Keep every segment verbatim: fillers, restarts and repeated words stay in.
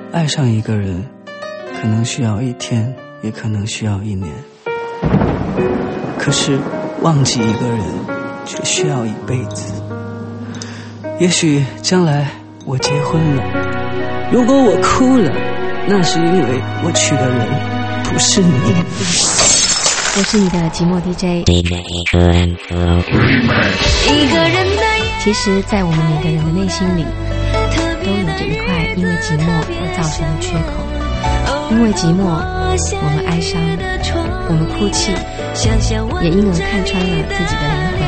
爱上一个人可能需要一天，也可能需要一年，可是忘记一个人却需要一辈子。也许将来我结婚了，如果我哭了，那是因为我娶的人不是你。 我是你的寂寞 D J。 一个人的其实在我们每个人的内心里都有着一块因为寂寞而造成的缺口。因为寂寞我们哀伤，我们哭泣，也因而看穿了自己的灵魂。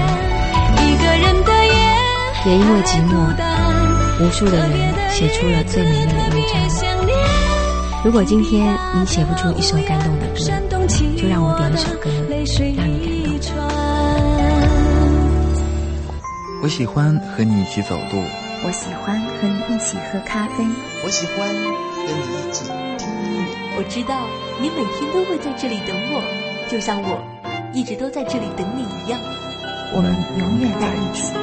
也因为寂寞，无数的人写出了最美丽的乐章。如果今天你写不出一首感动的歌，就让我点一首歌让你感动。 我喜欢和你一起走路， 我喜欢和你一起喝咖啡， 我喜欢和你一起听音乐。 我知道你每天都会在这里等我，就像我一直都在这里等你一样。 我们永远在一起。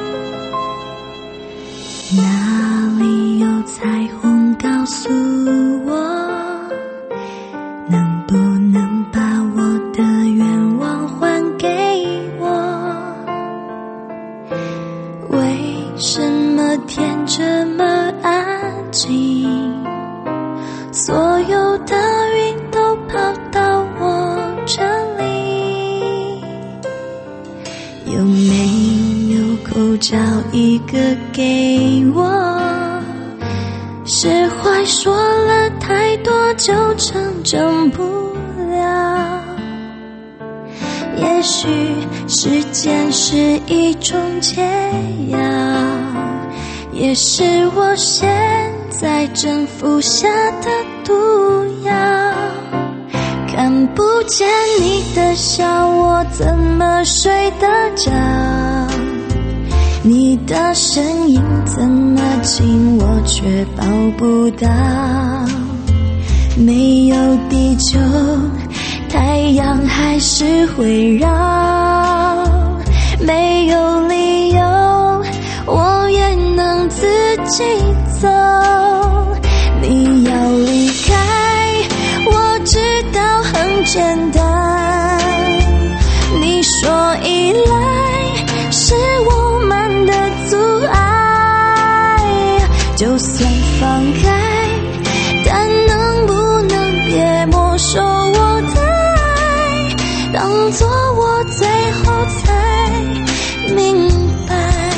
哪里有彩虹告诉我，能不能把我的愿望还给我？为什么天这么安静，所有的云都跑到我这里？有没有口罩一个给我？释怀说了太多就成真不了。也许时间是一种解药，也是我现在正服下的毒药。看不见你的笑，我怎么睡得着？你的声音怎么近，我却抱不到。没有地球，太阳还是会绕。没有理由，我也能自己走。你要离开，我知道很简单。你说依赖是我们的阻碍，就算放开，但能不能别没收我的爱，当作我最后才明白。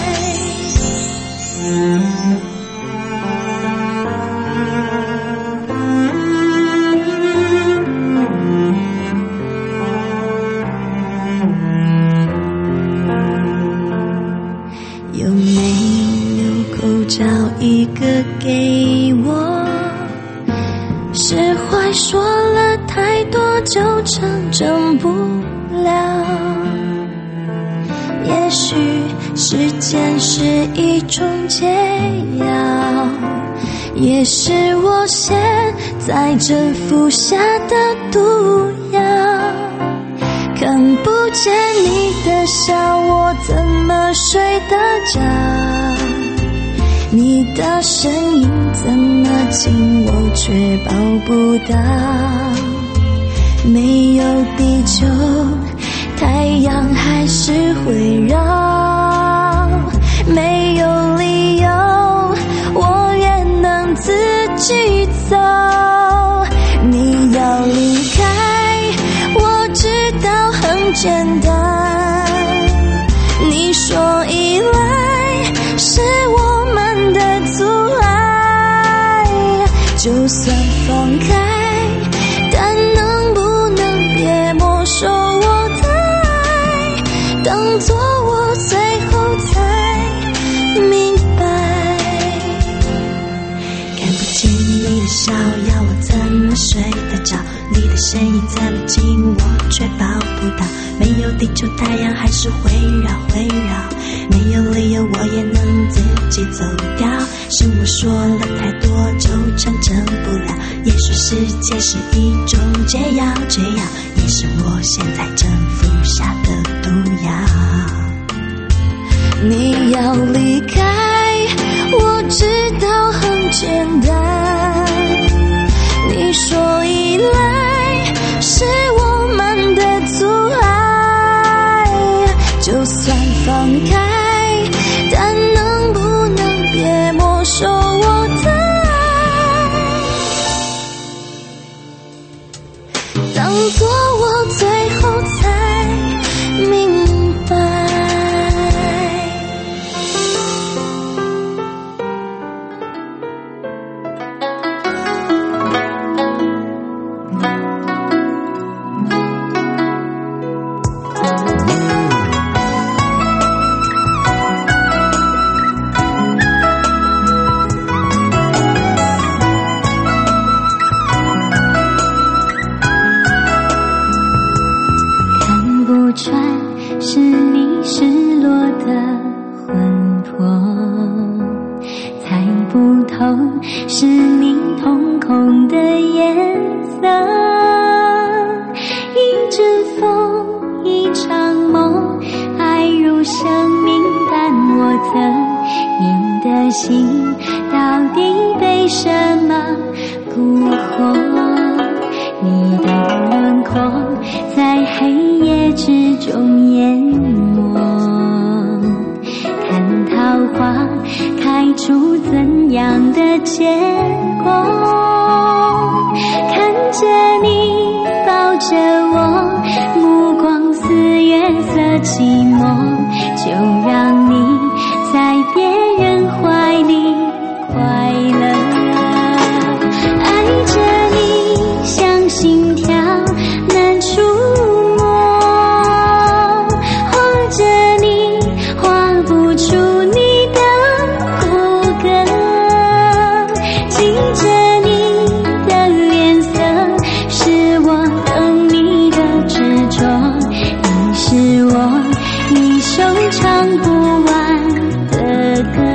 有没有口罩一个给我？释怀说了太多就成真不了。也许时间是一种解药，也是我现在正服下的毒药。看不见你的笑，我怎么睡得着？你的声音怎么近，我却抱不到。没有地球，太阳还是会绕。没有理由，我也能自己走。你要离开，我知道很简单。你说依赖是我们的阻碍，就算放开，但能不能别没收我的爱，当作我最后才明白。看不见你的笑，要我怎么睡得着？你的声音这么近，我却抱不到。没有地球，太阳还是会绕会绕。没有理由，我也能自己走掉。是我说了太多就成真不了。也许时间是一种解药，解药也是我现在正服下的毒药。你要离开，我知道很简单。 是你瞳孔的颜色。一阵风，一场梦，爱如生命般我曾。你的心到底被什么蛊惑？你的轮廓在黑夜之中淹没，看桃花开出怎样的结果？看着你抱着我，目光似月色寂寞，就让你在别人怀里快乐。爱着你像心跳难触摸，画着你画不出你的骨骼，记着你的脸色，是我等你的执着。你是我一首唱不完的歌。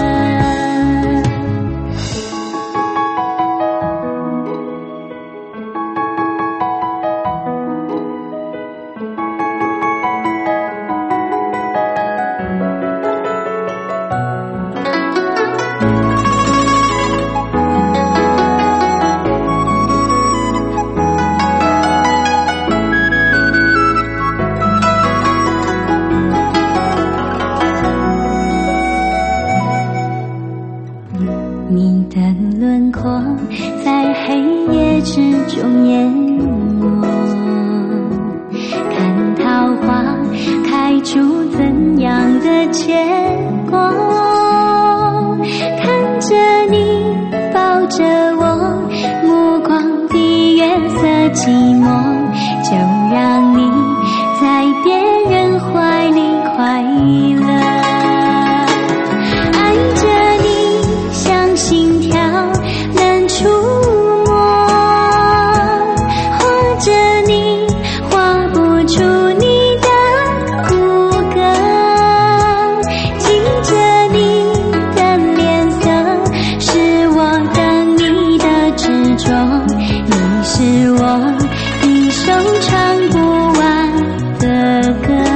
你的轮廓在黑夜之中淹没，看桃花开出怎样的结果？看着你抱着我，目光比月色寂寞，就让你在别人怀里快乐。心跳难触摸，画着你画不出你的骨骼，记着你的脸色，是我等你的执着。你是我一首唱不完的歌。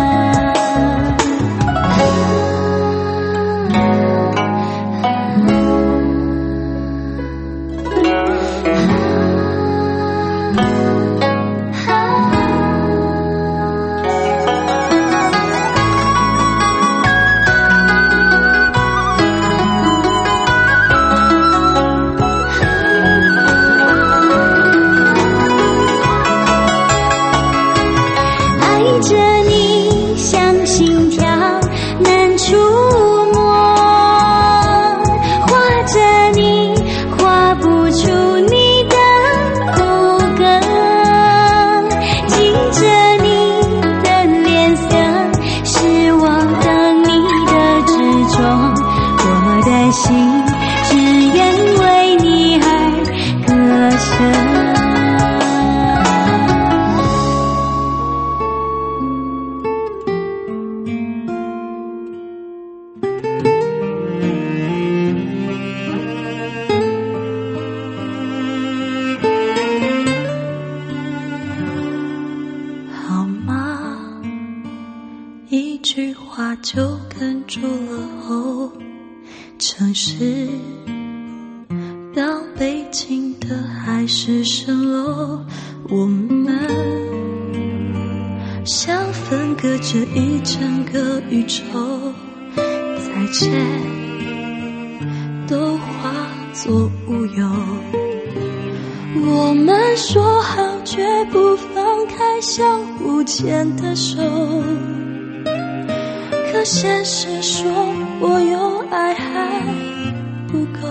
爱着你像心跳难触摸，画着你画不出你的骨骼，记着你的脸色，是我等你的执着。我的心只愿为你而割舍。一句话就哽住了喉，城市到北京的海市蜃楼，我们像分隔着一整个宇宙，再见都化作乌有。我们说好绝不放开相互牵的手，可现实说我有爱还不够，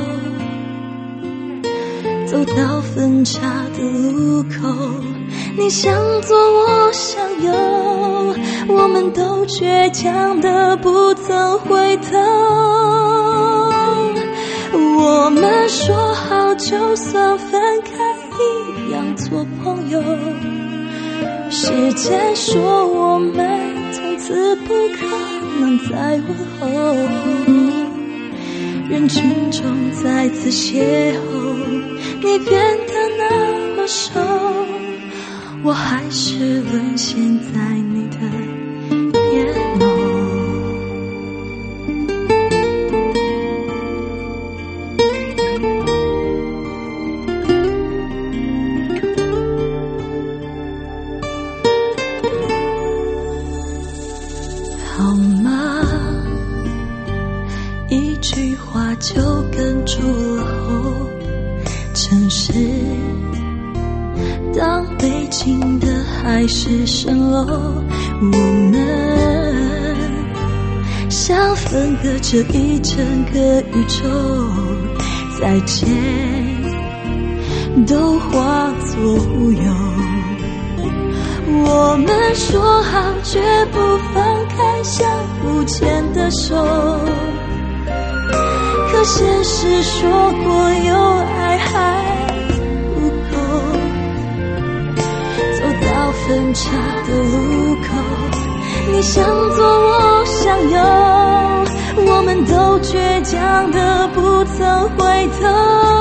走到分岔的路口，你想左我想右，我们都倔强的不曾回头。我们说好就算分开一样做朋友，时间说我们从此不可能再问候。 人群中再次邂逅，你变得那么瘦，我还是沦陷在你的眼眸。好吗？一句话就哽住了喉。城市当北京的海市蜃楼，我们像分隔着一整个宇宙，再见都化作乌有。我们说好绝不放开相互牵的手，可现实说过有爱还不够。走到分岔的路口，你想左我想右，我们都倔强的不曾回头。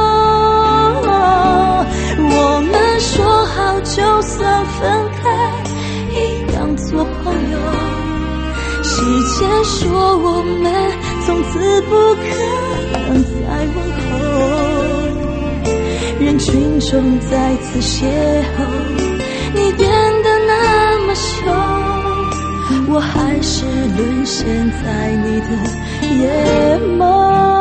我们说好就算分开一样做朋友，时间说我们从此不可能再问候。人群中再次邂逅，你变得那么瘦，我还是沦陷在你的眼眸。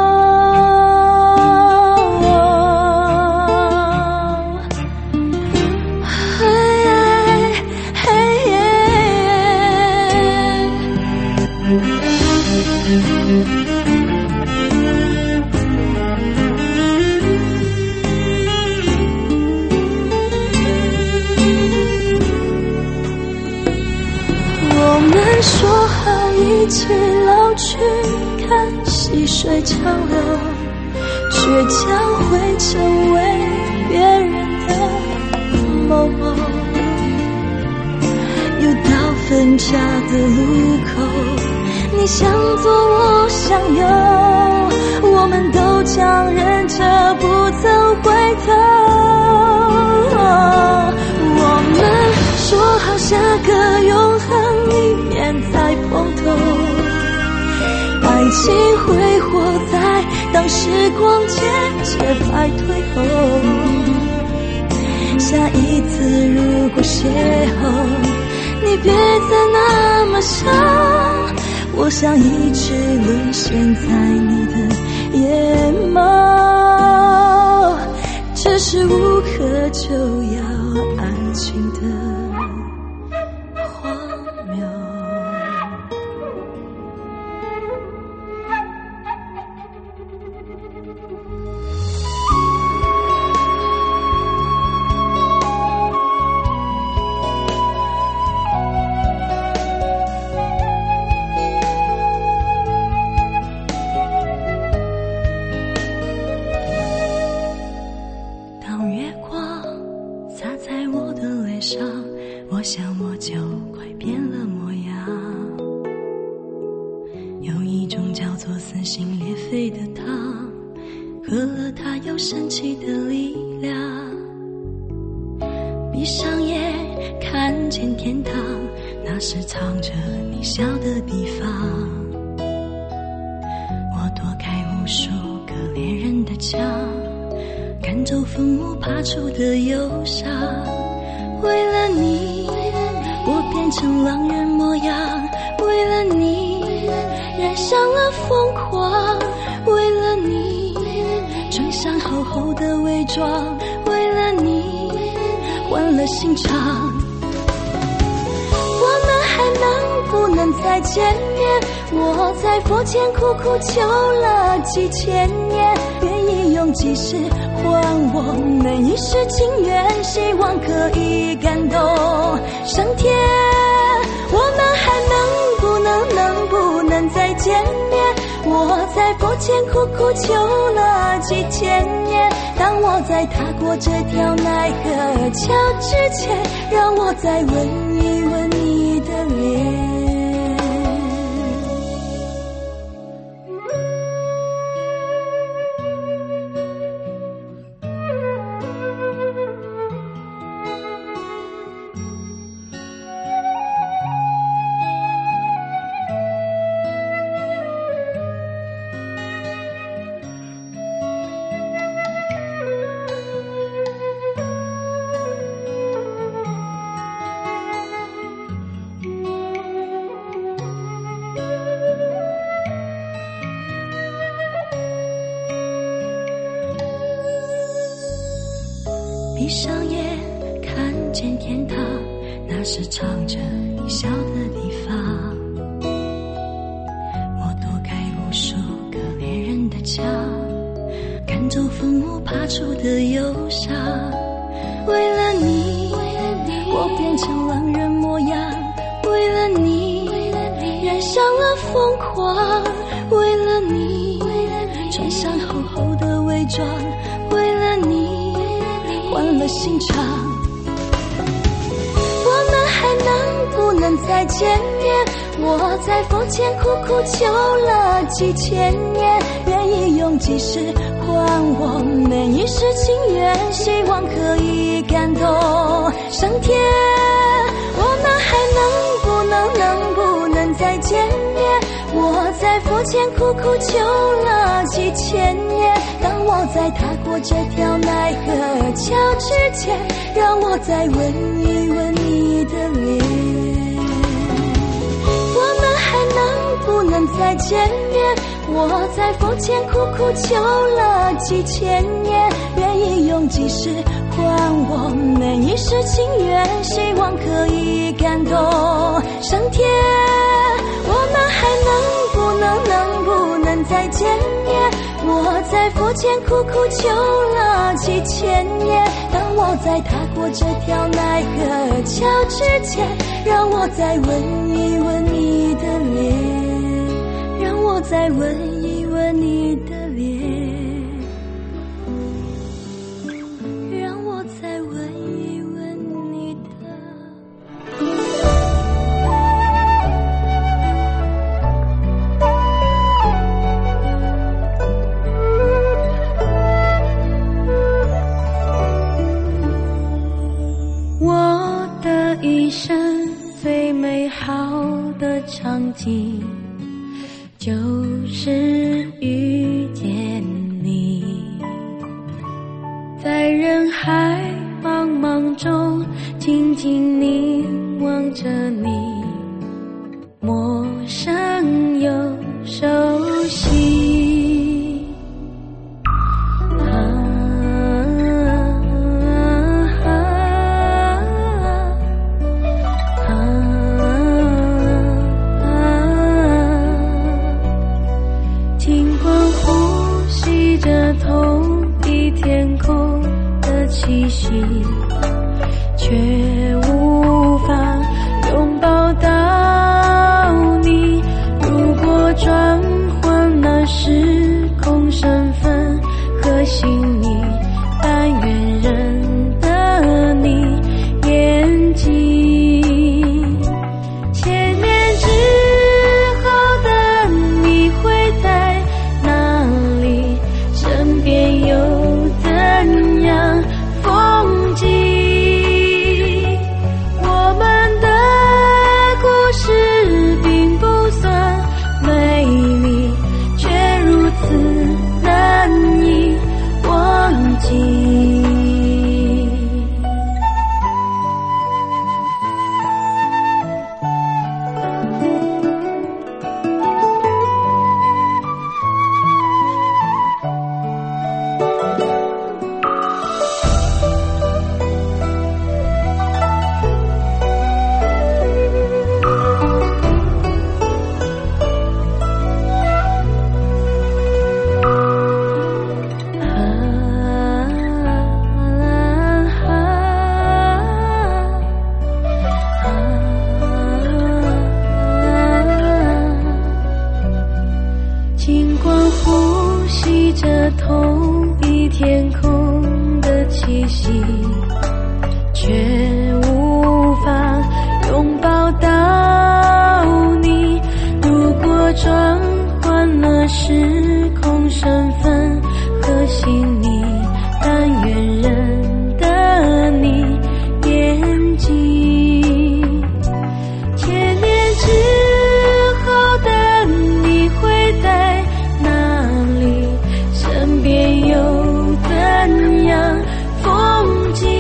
说好一起老去，看细水长流，却将会成为别人的某某。又到分岔的路口，你向左我向右，我们都强忍着不曾回头。我们说好下个永恒里面再碰头，爱情挥霍在当时光渐渐败退后。下一次如果邂逅，你别再那么傻，我想一直沦陷在你的眼眸，只是无可救药爱情的荒谬。当月光洒在我的脸上，我想我就快变了模样。有一种叫做撕心裂肺的糖，喝了它有神奇的力量。闭上眼看见天堂，那是藏着你笑的地方。我躲开无数个恋人的墙，赶走父母爬出的忧伤。为了你，我变成狼人模样，为了你染上了疯狂，为了你穿上厚厚的伪装，为了你换了心肠。我们还能不能再见面？我在佛前苦苦求了几千年，愿意用几世换我们一世情缘，希望可以感动上天。我们还能不能能不能再见面？我在佛前苦苦求了几千年，当我在踏过这条奈何桥之前，让我再吻一吻你的脸。 闭上眼看见天堂，那是藏着你笑的地方。我躲开无数个恋人的墙，赶走坟墓爬出的忧伤。为了你，我变成狼人模样。为了你，染上了疯狂。为了你，穿上厚厚的伪装。为了你，换了心肠。我们还能不能再见面？我在佛前苦苦求了几千年，愿意用几世还我每一世情缘，希望可以感动上天。我们还能不能能不能再见面？我在佛前苦苦求了几千年，当我在踏过这条奈何桥之前，让我再吻一吻你的脸。我们还能不能再见面？我在佛前苦苦求了几千年，愿意用几世还我每一世情缘，希望可以感动上天。我们还能不能能不能再见面？我在佛前苦苦求了几千年，当我在踏过这条奈何桥之前，让我再吻一吻你的脸，让我再吻一吻你的脸，让我再吻一吻你的我的一生最美好的场景，就是遇见你，在人海茫茫中静静凝望着你，陌生又熟悉。啊气息，却无法拥抱到你。如果转换了时空身份和心意，但愿认得你眼睛。千年之后的你会在哪里？身边又怎样风景？我们的故事并不算美丽，却如此难以忘记。尽管呼吸着同一天空的气息，却无法拥抱到你。如果转换了时空身份和心意，但愿认得你眼睛。千年之后的你会在哪里？身边又怎样风景？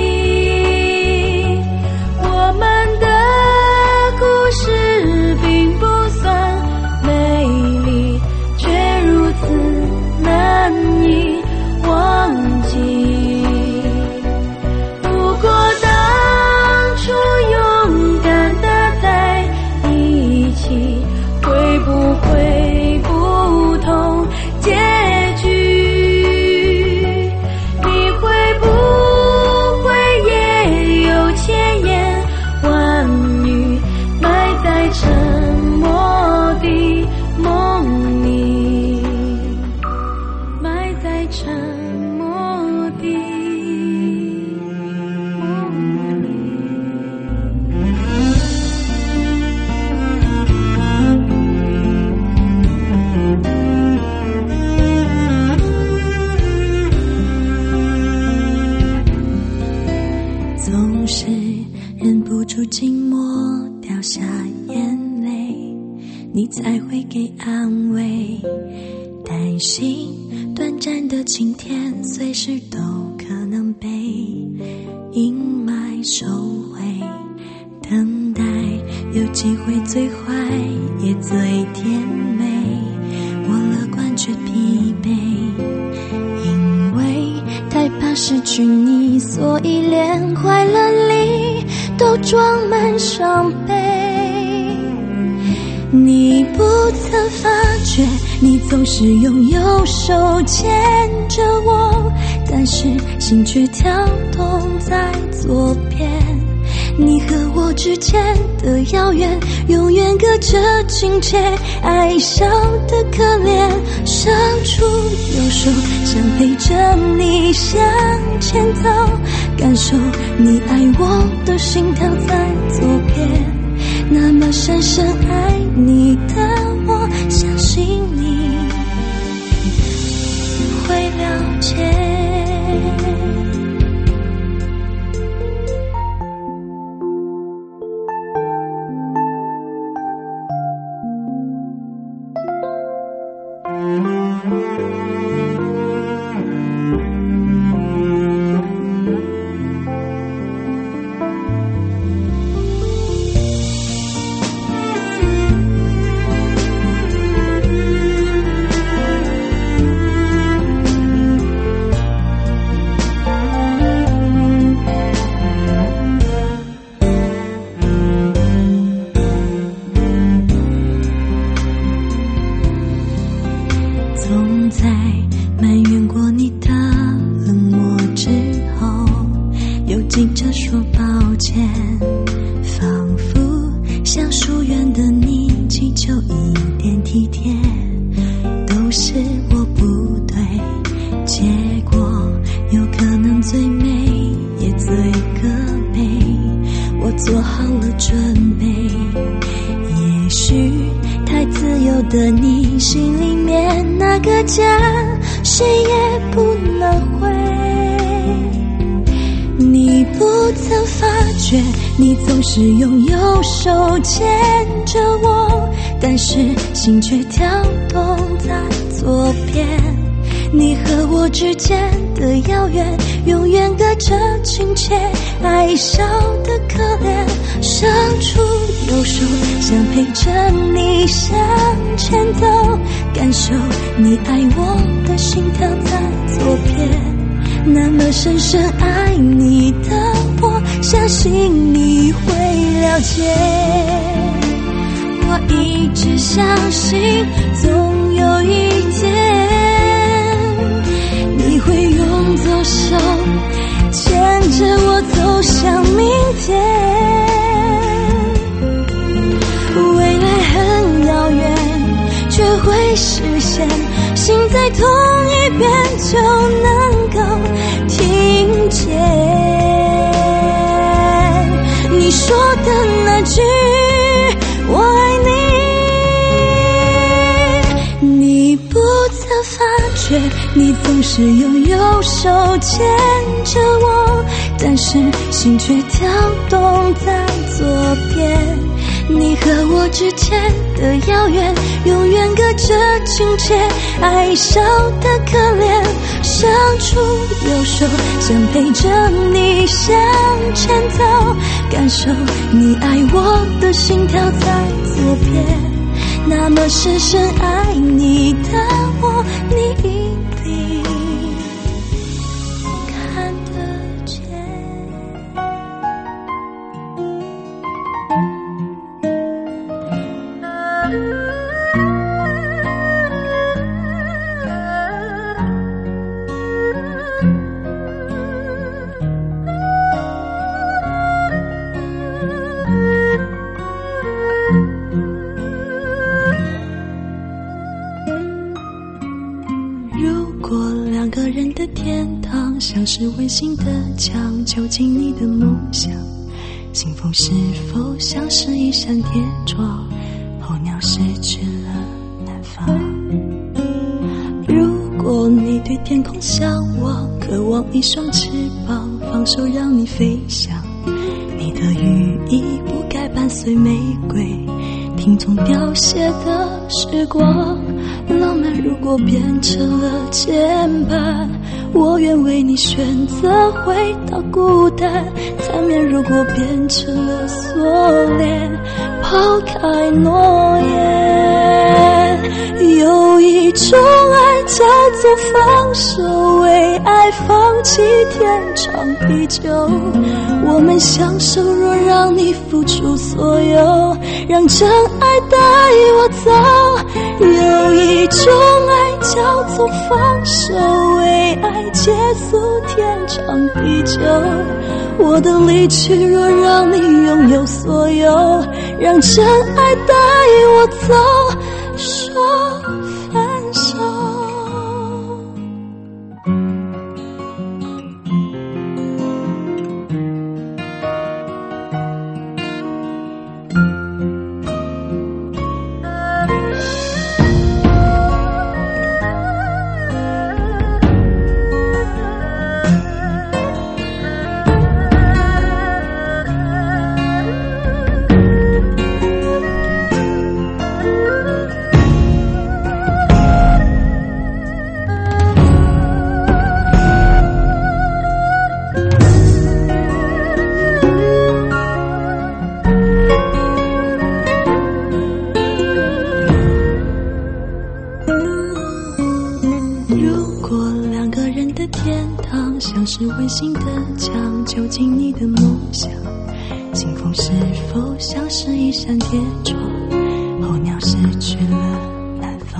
安慰，担心短暂的晴天随时都可能被阴霾收回，等待有机会最坏也最甜美，我乐观却疲惫，因为太怕失去你，所以连快乐里都装满伤悲。你不曾发觉，你总是拥有手牵着我，但是心却跳动在左边。你和我之间的遥远，永远隔着亲切，爱笑的可怜，伸出右手想陪着你向前走，感受你爱我的心跳在左边。那么深深爱你的我，相信你会了解。你总是拥有手牵着我，但是心却跳动在左边。你和我之间的遥远，永远隔着亲切，爱笑的可怜，伸出右手想陪着你向前走，感受你爱我的心跳在左边。那么深深爱你的我，相信你会了解。我一直相信总有一天你会用左手牵着我走向明天。未来很遥远却会实现，心在同一边就能够听见你说的那句我爱你。你不曾发觉，你总是拥有手牵着我，但是心却跳动在左边。你和我之间的遥远，永远隔着亲切，爱笑的可怜，伸出右手想陪着你向前走，感受你爱我的心跳在左边。那么深深爱你的我，你一定看得见。像是温馨的墙，囚禁你的梦想。幸福是否像是一扇铁窗，候鸟失去了南方。如果你对天空向往，渴望一双翅膀，放手让你飞翔。你的羽翼不该伴随玫瑰，停听从凋谢的时光。浪漫如果变成了牵绊，我愿为你选择回到孤单。缠绵如果变成了锁链，抛开诺言。有一种爱叫做放手，为爱放弃天长地久。我们相守，若让你付出所有，让真爱带我走。有一种爱叫做放手，为爱结束天长地久。我的离去若让你拥有所有，让真爱带我走，说分手。是温馨的墙，究竟你的梦想，清风是否像是一扇铁窗，候鸟失去了南方。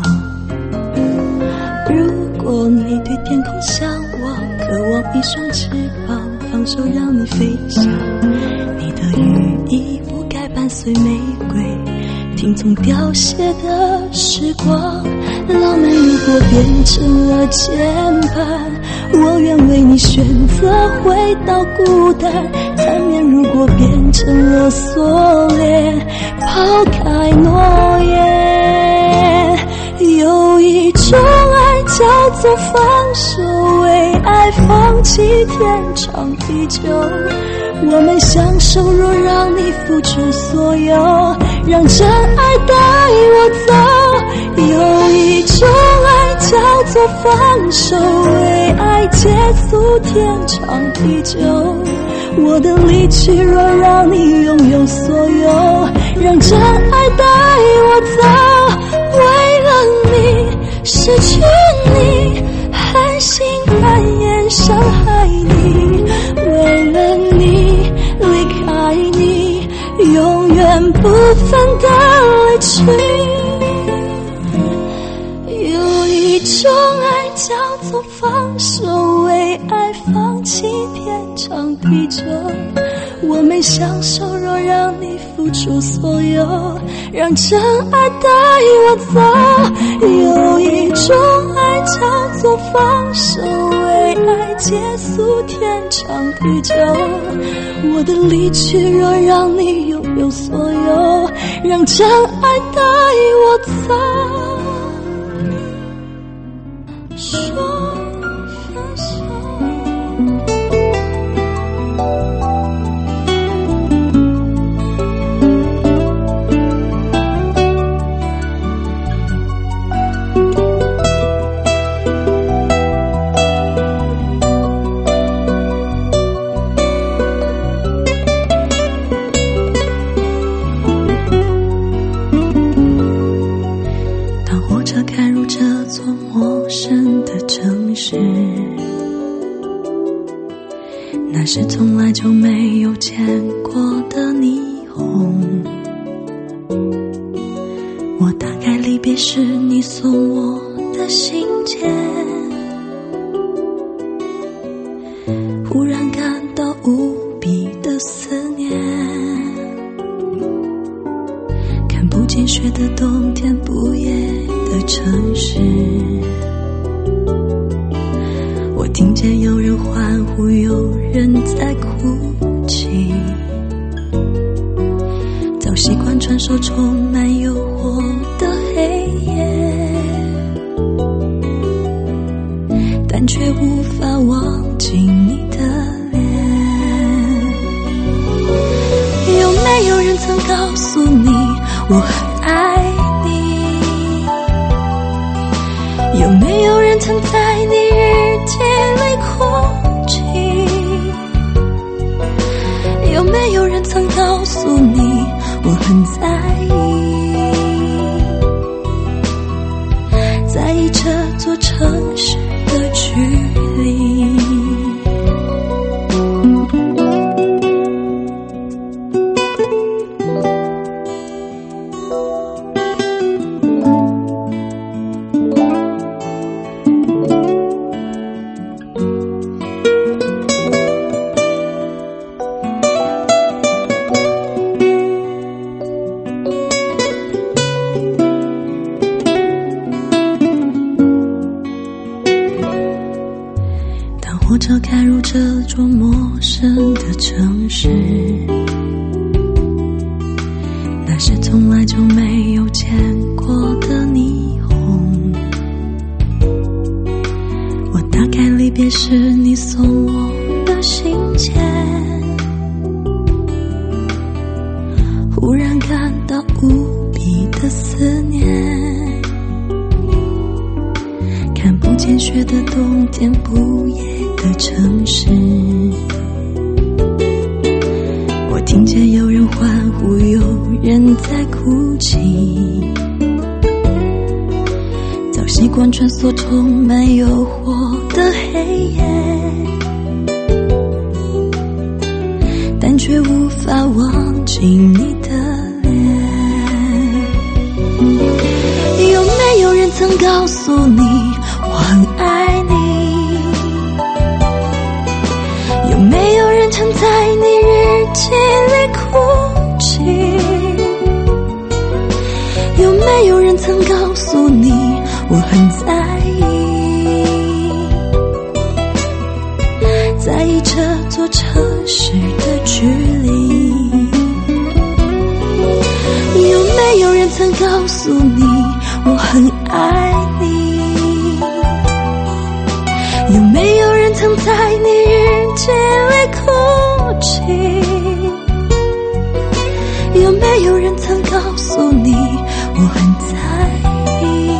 如果你对天空向往，渴望一双翅膀，放手让你飞翔，你的羽翼不该伴随玫瑰，听从凋谢的时光。浪漫如果变成了牵绊，我愿为你选择回到孤单。缠绵如果变成了锁链，抛开诺言。有一种爱叫做放手，为爱放弃天长地久。我们相守，若让你付出所有，让真爱带我走。有一种爱叫做放手，为爱结束天长地久。我的离去若让你拥有所有，让真爱带我走。为了你，失去你，狠心扮演伤害你。为了你，离开你，永远不分的离去。有一种爱叫做放手，为爱放弃天长地久。我们相守，若让你付出所有，让真爱带我走。有一种爱叫做放手，为爱结束天长地久。我的离去若让你拥有所有，让真爱带我走。说分手。当火车开入这座陌生的城市，那是从来就没有见过的霓虹。我打开离别时你送我的信件，忽然感到无比的思念。看不见雪的冬天，不夜的城市，我听见有人欢呼，有人在哭泣。早习惯穿梭充满诱惑的黑夜，但却无法忘记你的脸。有没有人曾告诉你， 我很爱你。有没有人曾在你日记里哭泣？有没有人曾告诉你我很在意，在意这座城市的距离。火车开入这座陌生的城市，那是从来就没有见过的霓虹。我打开离别时你送我的信件，忽然感到无比的思念。看不见雪的冬天，不夜的城市，我听见有人欢呼，有人在哭泣，早习惯穿梭充满诱惑的黑夜，但却无法忘记你的脸。有没有人曾告诉你我很爱你？有没有人曾在你日记里哭泣？有没有人曾告诉你我很在意，在意这座城市的距离？有没有人曾告诉你我很爱你？有没有人曾在你日记里哭泣？有没有人曾告诉你我很在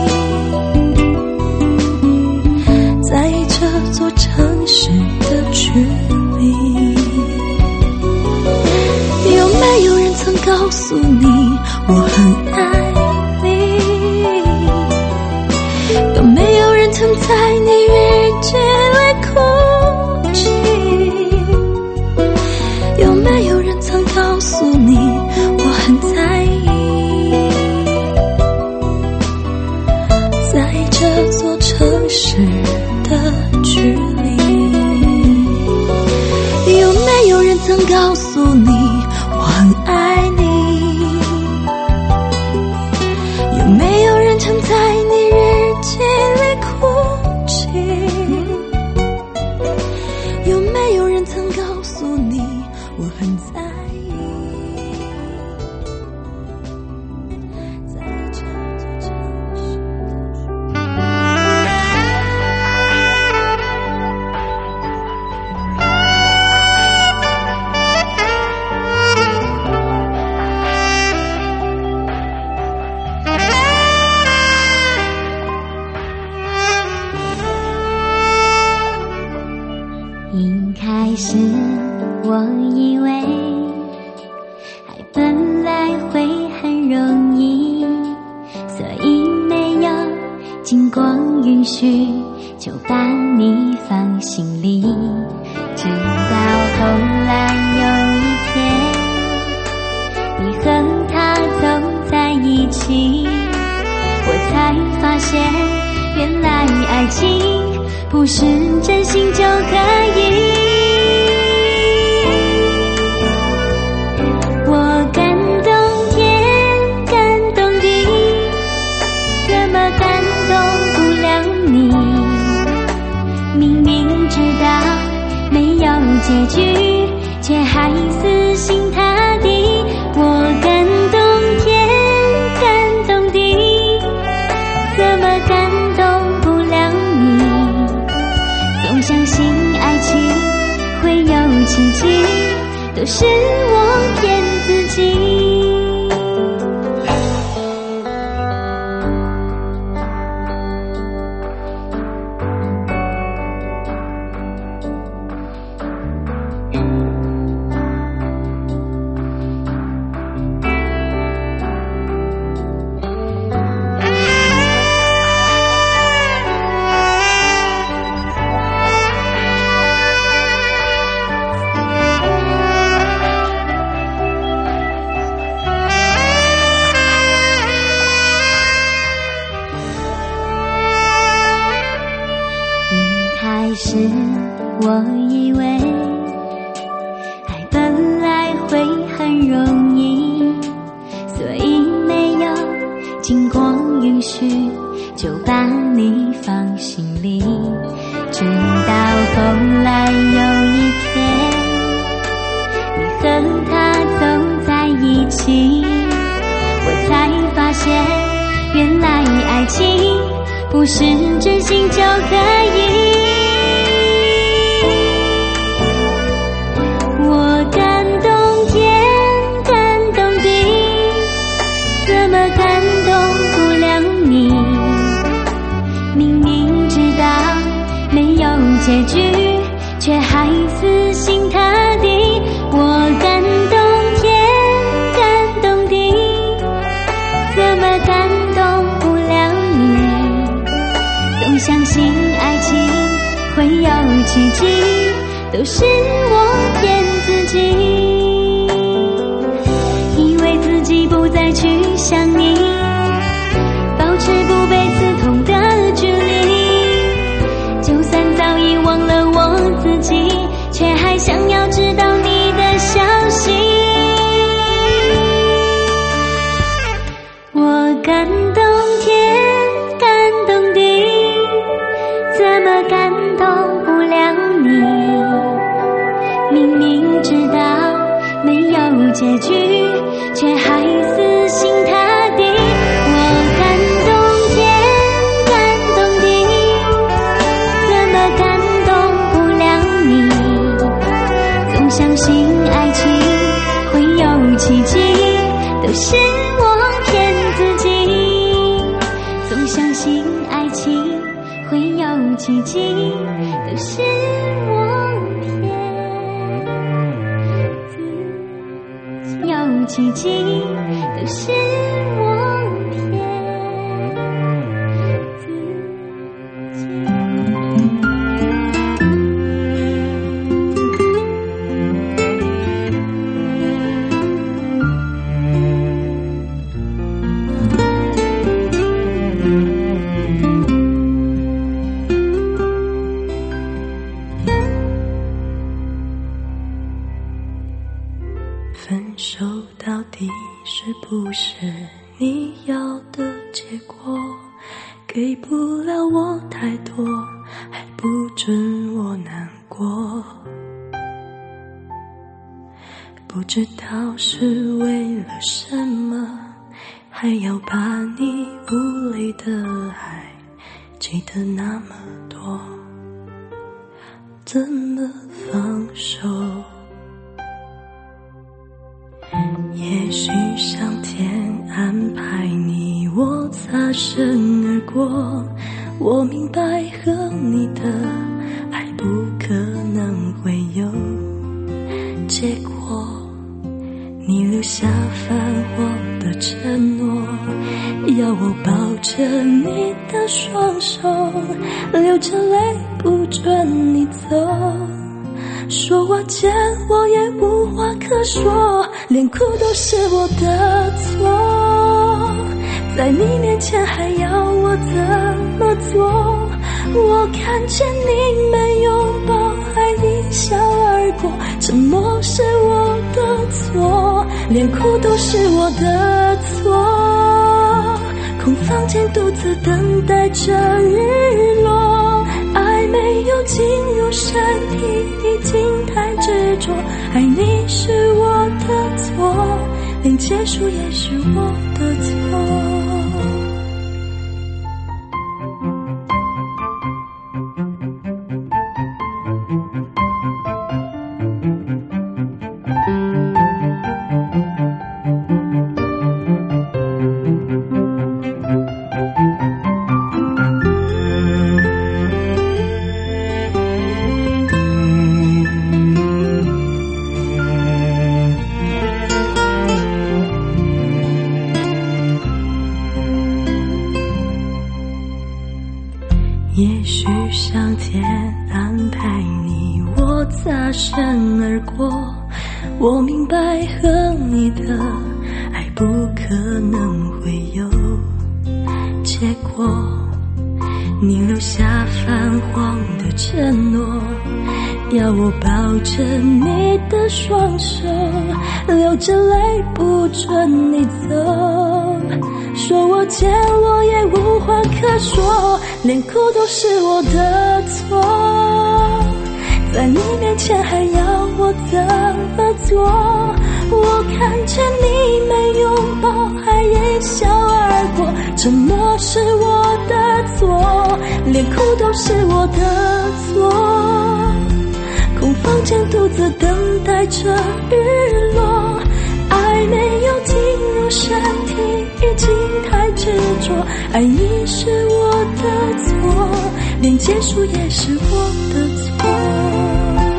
意，在意这座城市的距离？有没有人曾告诉你我很爱你？有没有人曾在你日记里哭泣？有没有人曾告诉你我很在意，在意这座城市的距离？有没有人曾告诉你我很爱你？有没有人曾在你日记里哭泣？有没有人曾告诉你我很在意，在这座城市一开始我以为爱本来会很容易，所以没有经过允许就把你放心里。直到后来有一天，你和他走在一起，我才发现原来爱情不是真心就可以。我感动天，感动地，怎么感动不了你？明明知道没有结局，却还死心塌地。我感动天，感动地，怎么感动不了你？总相信爱情会有奇迹，都是我骗自己。 以为爱本来会很容易，所以没有经过允许就把你放心里。直到后来有一天，你和他走在一起，我才发现原来爱情不是真心就可以。我感动天，感动地，怎么感动不了你？明明知道没有结局，却还死心塌地。我感动天，感动地，怎么感动不了你？总相信爱情会有奇迹，都是我骗自己，以为自己不再去想你，保持不被刺痛的距离。就算早已忘了我自己，却还想要知道你的消息。我感动天，感动地，怎么感动不了你？明明知道没有结局，却还死心塌地。我感动天，感动地，怎么感动不了你？总相信爱情会有奇迹，都是我骗自己。总相信爱情会有奇迹，都是我有奇迹，都是我骗自己。 分手到底是不是你要的结果？给不了我太多，还不准我难过。不知道是为了什么，还要把你无理的爱记得那么多，怎么放手？也许上天安排你我擦身而过，我明白和你的爱不可能会有结果。你留下泛黄的承诺，要我抱着你的双手，流着泪不准你走。说我见我也无话可说，连哭都是我的错，在你面前还要我怎么做？我看见你没拥抱，还一笑而过，沉默是我的错，连哭都是我的错。空房间独自等待着日落，爱没有进入身体，已经太执着。爱你是我的错，连结束也是我的错。也许上天安排你我擦身而过，我明白和你的爱不可能会有结果。你留下泛黄的承诺， 要我抱着你的双手，流着泪不准你走，说我贱我也无话可说，连哭都是我的错，在你面前还要我怎么做？我看见你没拥抱还一笑而过，沉默是我的错，连哭都是我的错，空房间独自等待着日落，爱没有进入身体，已经太执着，爱你是我的错，连结束也是我的错。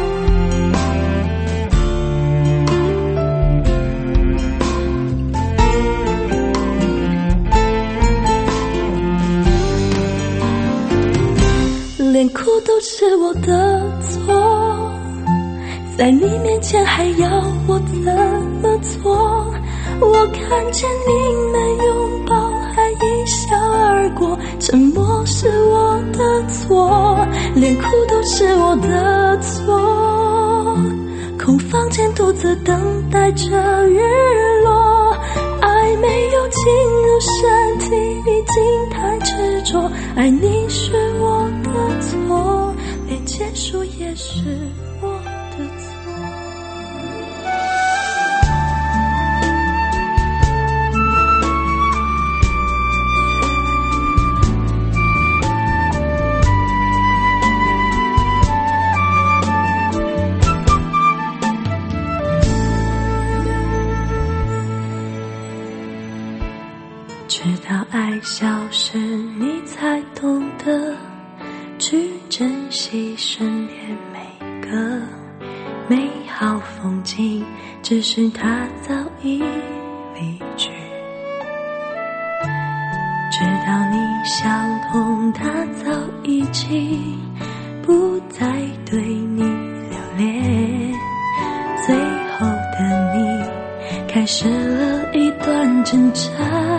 连哭都是我的错，在你面前还要我怎么做？我看见你没拥抱还一笑而过，沉默是我的错，连哭都是我的错，空房间独自等待着日落，爱没有进入身体，已经太执着，爱你是我的错，连结束也是我的错。直到爱消失，你才懂得去珍惜身边每个美好风景，只是它早已离去。直到你想通，它早已经不再对你留恋。最后的你开始了一段挣扎，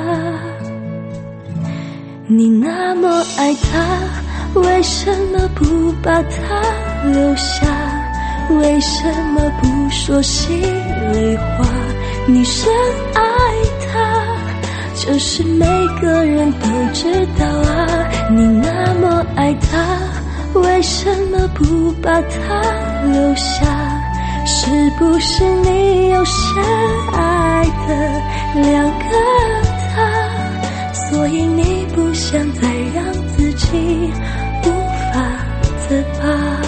你那么爱他，为什么不把他留下？为什么不说心里话？你深爱他，这是每个人都知道啊。你那么爱他，为什么不把他留下？是不是你有深爱的两个他？所以你不想再让自己无法自拔。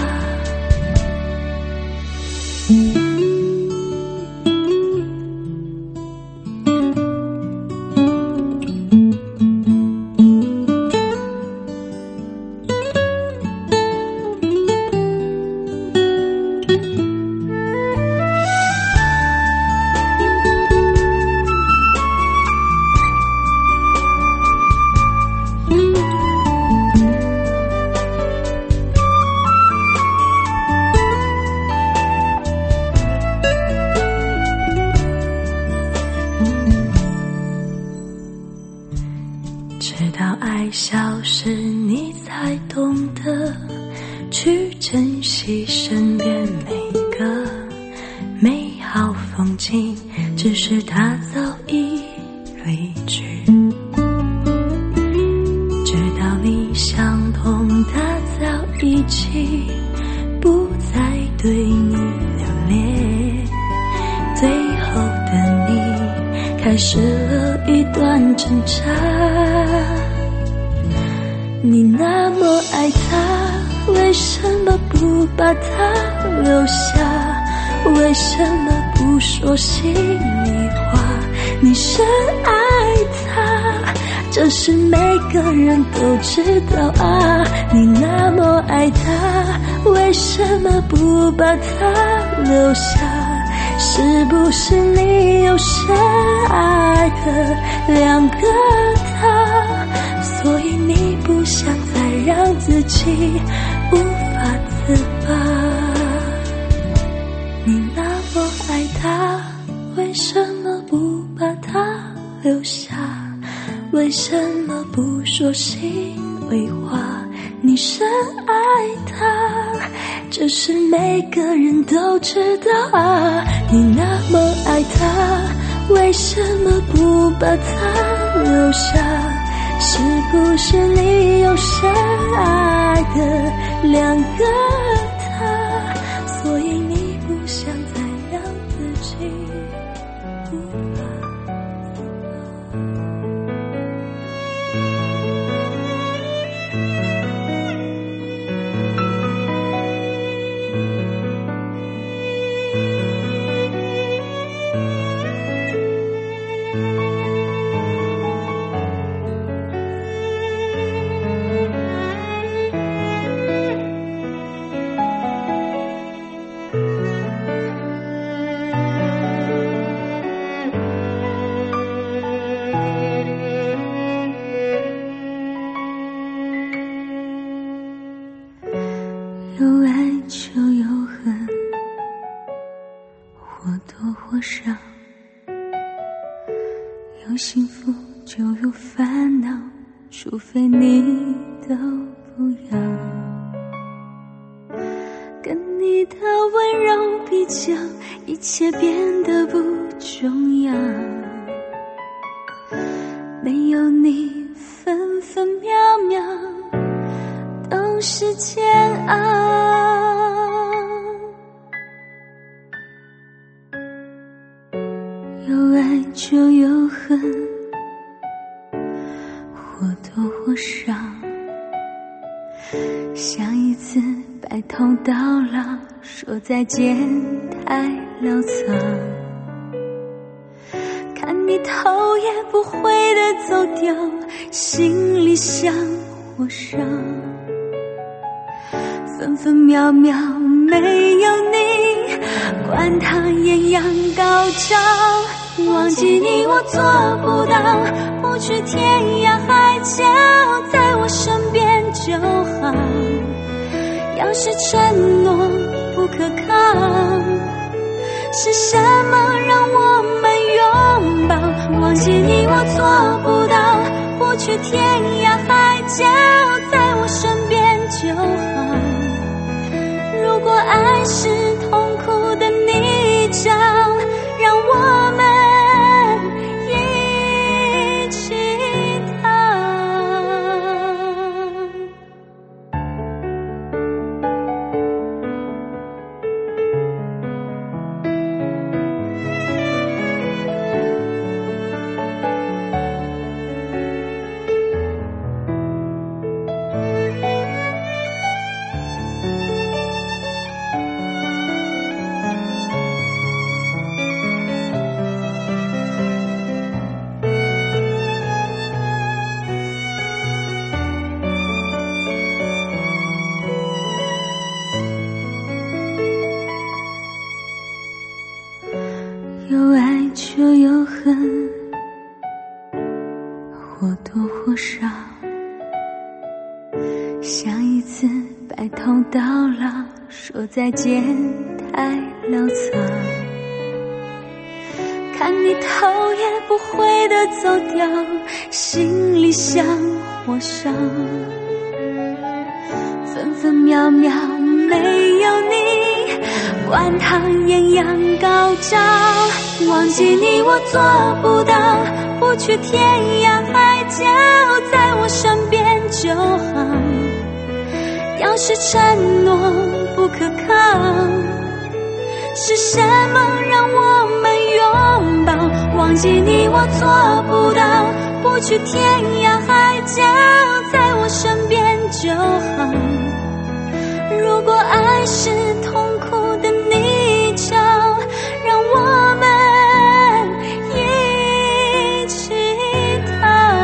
直到爱消失，你才懂得去珍惜身边每个美好风景，只是它早已离去。直到你想通，它早已经不再对你留恋。最后的你开始了一段挣扎，你那么爱他，为什么不把他留下？为什么不说心里话？你深爱他，这是每个人都知道啊。你那么爱他，为什么不把他留下？是不是你有深爱的两个他？所以你不想再让自己无法自拔。你那么爱他，为什么不把他留下？为什么不说心里话？你深爱他， 只是每个人都知道啊，你那么爱他，为什么不把他留下？是不是你有深爱的两个他，所以你不想再让自己无法自有爱就有恨，或多或少，有幸福就有烦恼，除非你都不要。跟你的温柔比较，一切变得不重要，没有你分分秒秒都是煎熬。有爱就有恨，或多或少，想一次白头到老，说再见太潦草，看你头也不回地走掉，心里像火烧，分分秒秒没有你，管它艳阳高照，忘记你我做不到，不去天涯海角，在我身边就好。要是承诺不可靠，是什么让我们拥抱？忘记你我做不到，不去天涯海角，在我身边就好。如果爱是痛苦的泥沼，让我们一起逃。有爱就有恨，或多或少，想一次白头到老，说再见太潦草，看你头也不回地走掉，心里像火烧，分分秒秒没有你，管它艳阳高照，忘记你我做不到，不去天涯海角，在我身边就好。要是承诺不可靠，是什么让我们拥抱？忘记你我做不到，不去天涯海角，在我身边就好。如果爱是痛苦的泥沼，让我们一起逃。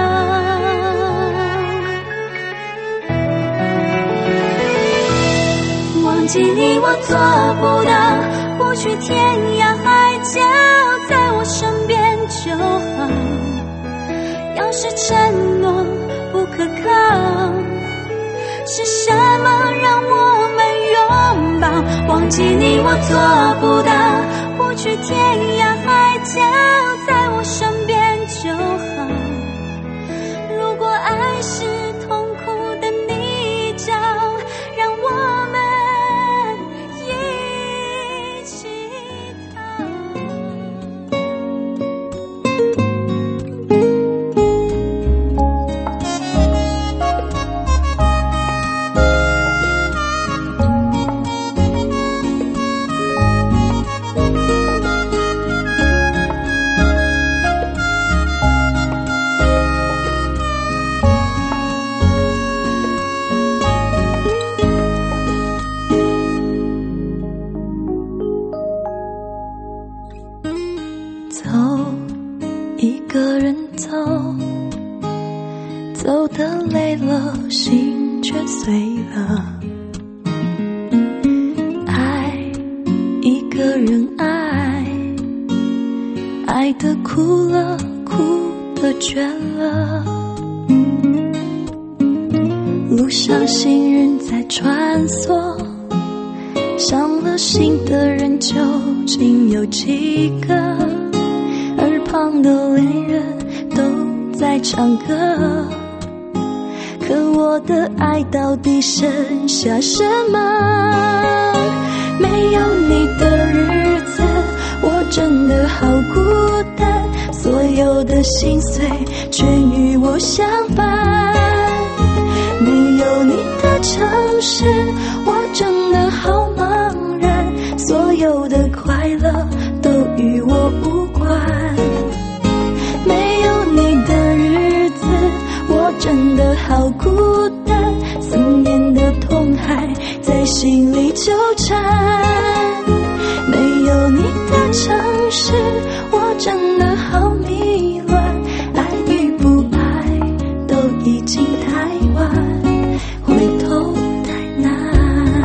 忘记你我做不到，不去天涯海角，在我身边就好。要是承诺不可靠，是什么让我们拥抱？忘记你我做不到，不去天涯海角，在我身边就好。如果爱是痛苦的泥沼，让我们走，一个人走，走得累了，心却碎了。爱一个人爱，爱得哭了，哭得倦了。路上行人在穿梭，伤了心的人究竟有几个？耳旁的恋人都在唱歌，可我的爱到底剩下什么？没有你的日子，我真的好孤单，所有的心碎全与我相伴。没有你的城市，我真的好茫然，所有的快乐都与我无关。没有你的日子，我真的好孤单，思念的痛还在心里纠缠。没有你的城市，我真的好迷乱，爱与不爱都已经太晚，回头太难。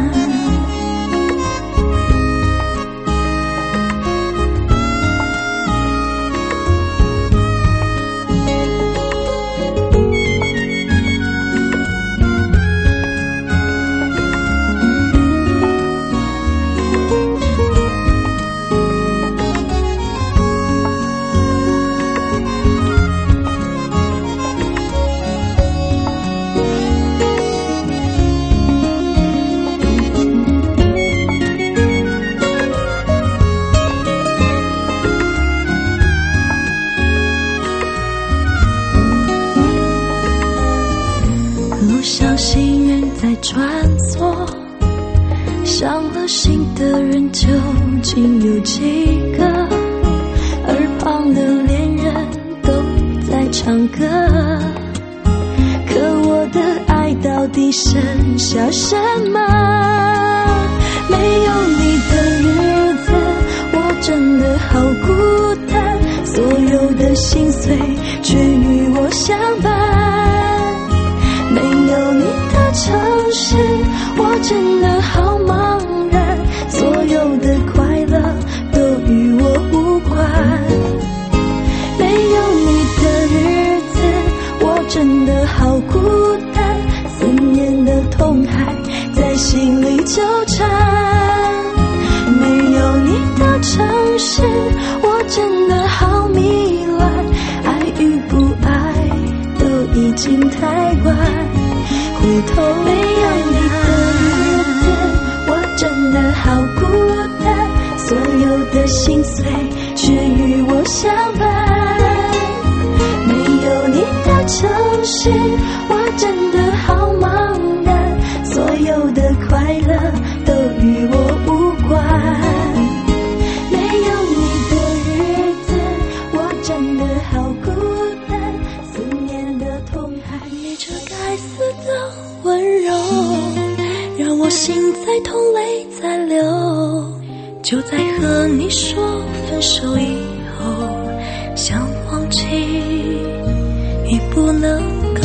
路上行人在穿梭，伤了心的人究竟有几个？耳旁的恋人都在唱歌，可我的爱到底剩下什么？没有你的日子，我真的好孤单，所有的心碎却与我相伴。没有你的城市，我真的好茫然，所有的快乐都与我无关。没有你的日子，我真的好孤单，思念的痛还在心里纠缠。没有你的城市，我真的好迷乱，爱与不爱都已经太晚，回头没有你的日子，我真的好孤单，所有的心碎却与我相伴。没有你的城市，我真的好茫然，所有的快乐都与我无关。没有你的日子，我真的好孤单，思念的痛还你这该死的温柔，让我心在痛泪在流。就在和你说分手以后，想忘记已不能够。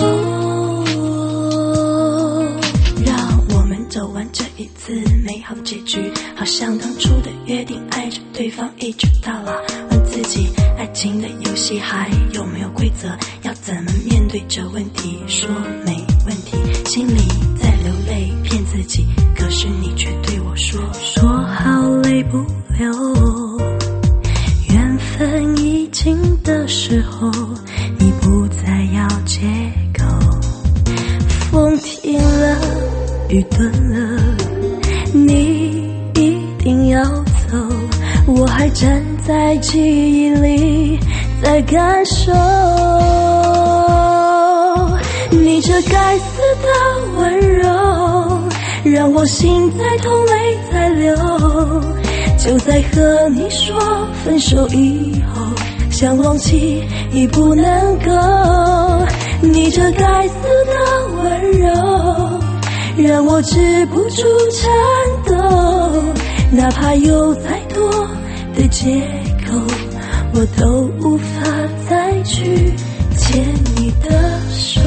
让我们走完这一次美好结局，好像当初的约定，爱着对方一直到老。问自己，爱情的游戏还有没有规则？要怎么面对这问题？说没问题，心里在流泪骗自己，可是你却对我说，说好泪不流。缘分已尽的时候，你不再要借口。风停了，雨顿了，你一定要走，我还站在记忆里在感受你这该死的温柔，让我心在痛泪在流。就在和你说分手以后，想忘记已不能够。你这该死的温柔，让我止不住颤抖，哪怕有再多的借口， 我都无法再去牵你的手。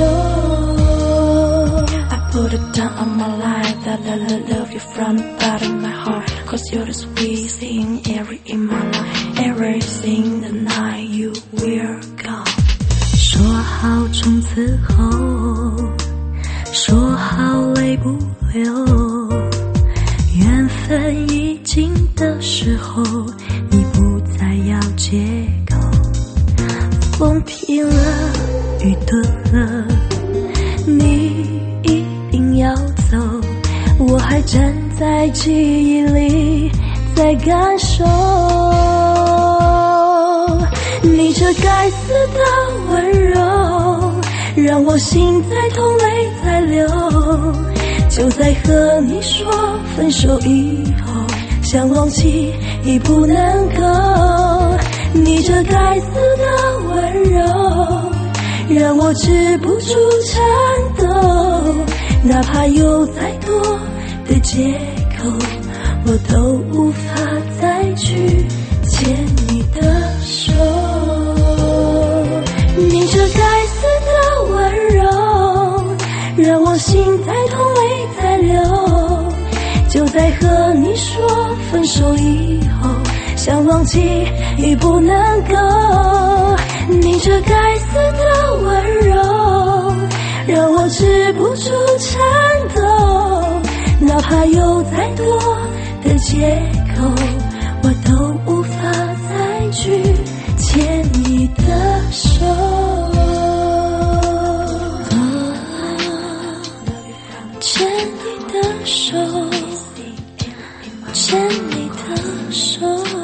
I put it down on my life that I love you from the bottom of my heart, cause you're the sweetest thing every in my life, everything the night you will gone。 说好从此后，说好泪不流，缘分已尽的时候，你不再要借口。风停了，雨顿了，你一定要走，我还站在记忆里在感受你这该死的温柔，让我心在痛泪在流。就在和你说分手以后，想忘记已不能够，你这该死的温柔让我止不住颤抖，哪怕有再多的借口，我都无法再去牵你的手。你这该死的温柔让我心在痛泪在流，就在和你说分手以后，想忘记已不能够，你这该死的温柔让我止不住颤抖，哪怕有再多的借口，我都无法再去牵你的手。牵你的手，牵你的手。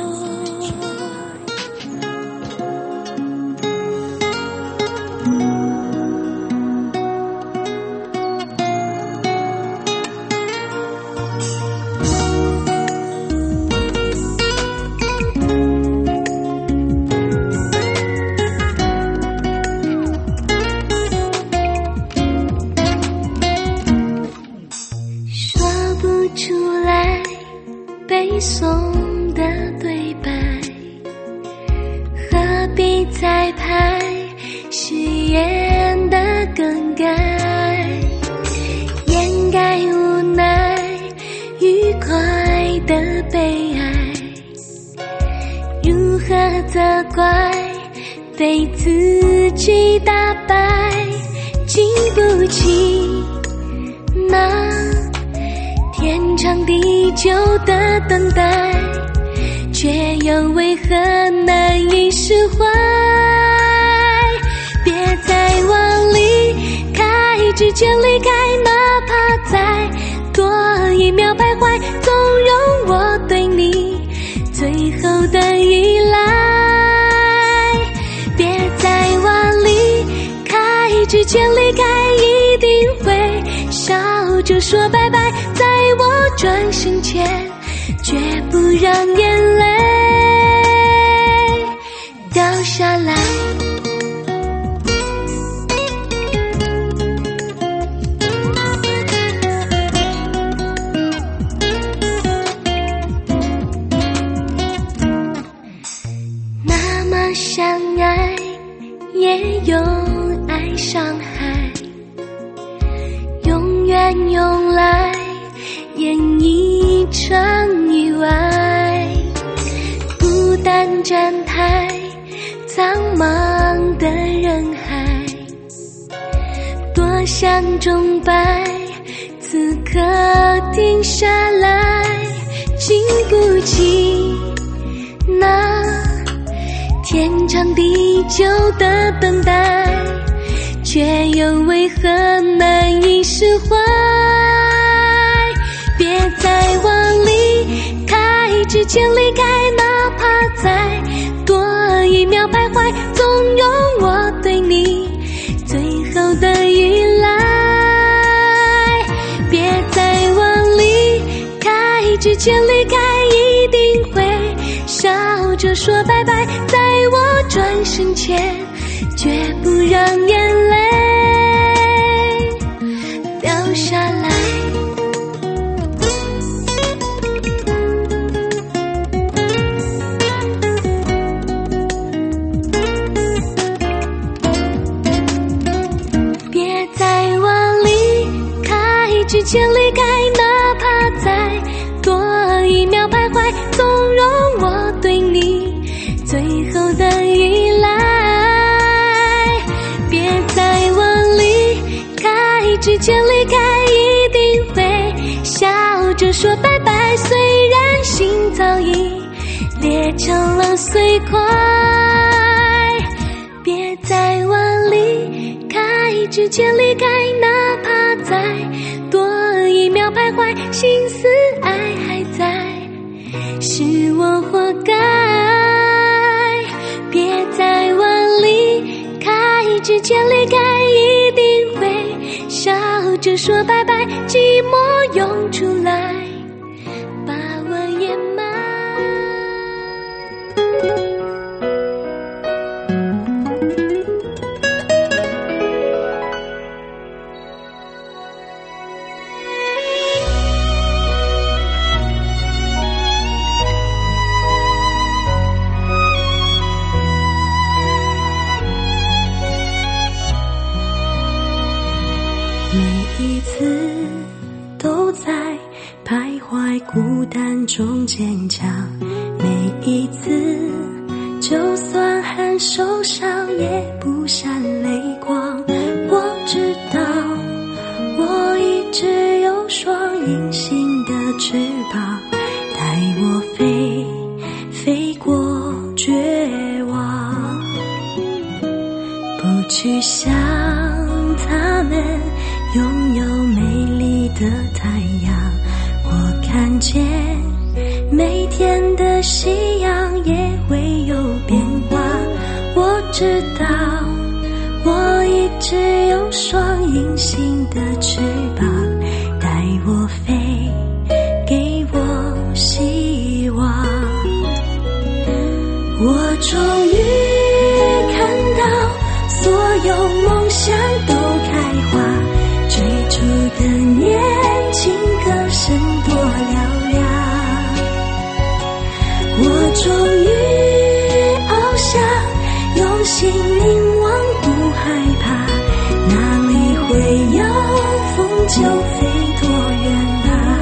背诵的对白，何必再拍誓言的更改，掩盖无奈愉快的悲哀，如何责怪被自己打败，经不起那天长地久的等待，却又为何难以释怀。别再往离开之前离开，哪怕再多一秒徘徊，纵容我对你最后的依赖。别再往离开之前离开，一定会笑着说拜拜，在我转身前绝不让眼泪掉下来。那么相爱也有爱伤害，永远用来演一场意外，孤单站台苍茫的人海，多想钟摆此刻停下来，经不起那天长地久的等待，却又为何难以释怀。别再往离开之前离开，哪怕再多一秒徘徊，纵容我对你最后的依赖。别再往离开之前离开，一定会笑着说拜拜，在我转身前绝不让眼泪掉下来。 以后的依赖，别再往离开之前离开，一定会笑着说拜拜，虽然心早已裂成了碎块，别再往离开之前离开，哪怕再多一秒徘徊，心思爱还在，是我活该。别再往离开之前离开，一定会笑着说拜拜，寂寞涌出来把我掩埋。 每一次都在徘徊孤单中坚强，每一次就算很受伤也不闪泪光。我知道我一直有双隐形的翅膀，带我飞飞过绝望，不去想他们拥有美丽的太阳，我看见每天的夕阳也会有变化。我知道我一直有双隐形的翅膀，带我飞，给我希望。我终于看到所有梦想都开花，追逐的年轻歌声多嘹亮。我终于翱翔，用心凝望，不害怕，哪里会有风就飞多远吧。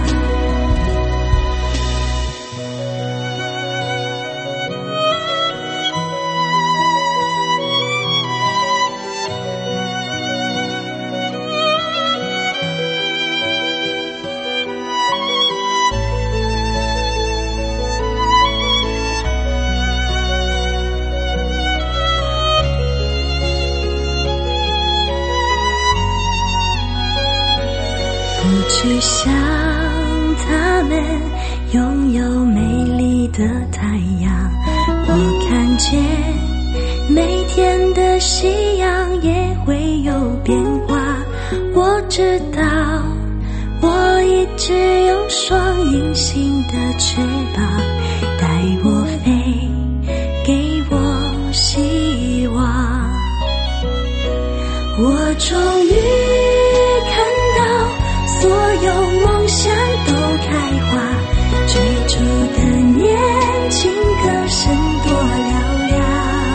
不去想他们拥有美丽的太阳，我看见每天的夕阳也会有变化。我知道我一直有双隐形的翅膀，带我飞，给我希望。我终于看到所有梦想都开花，追逐的年轻歌声多嘹亮。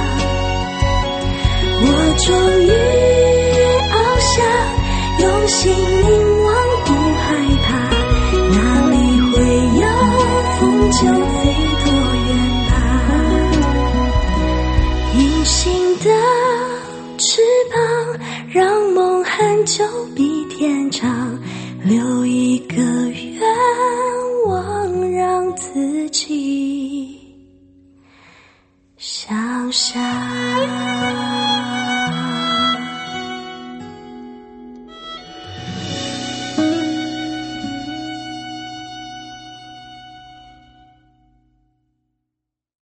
我终于翱翔，用心凝望，不害怕，哪里会有风就飞多远吧。隐形的翅膀让梦很久比天长，留一个愿望让自己想象。